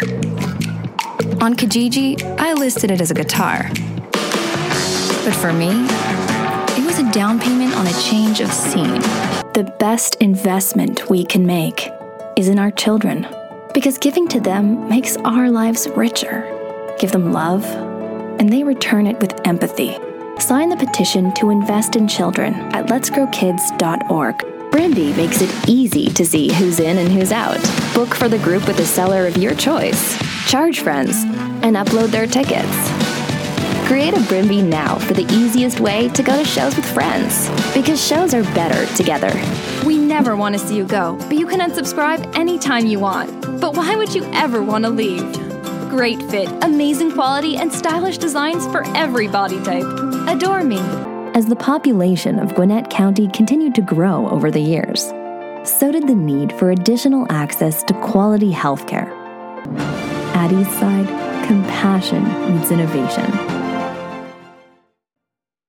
On Kijiji, I listed it as a guitar. But for me, it was a down payment on a change of scene. The best investment we can make is in our children, because giving to them makes our lives richer. Give them love, and they return it with empathy. Sign the petition to invest in children at letsgrowkids.org. Brimby makes it easy to see who's in and who's out. Book for the group with a seller of your choice. Charge friends and upload their tickets. Create a Brimby now for the easiest way to go to shows with friends, because shows are better together. We never want to see you go, but you can unsubscribe anytime you want. But why would you ever want to leave? Great fit, amazing quality, and stylish designs for every body type. Adore me. As the population of Gwinnett County continued to grow over the years, so did the need for additional access to quality health care. At Eastside, compassion meets innovation.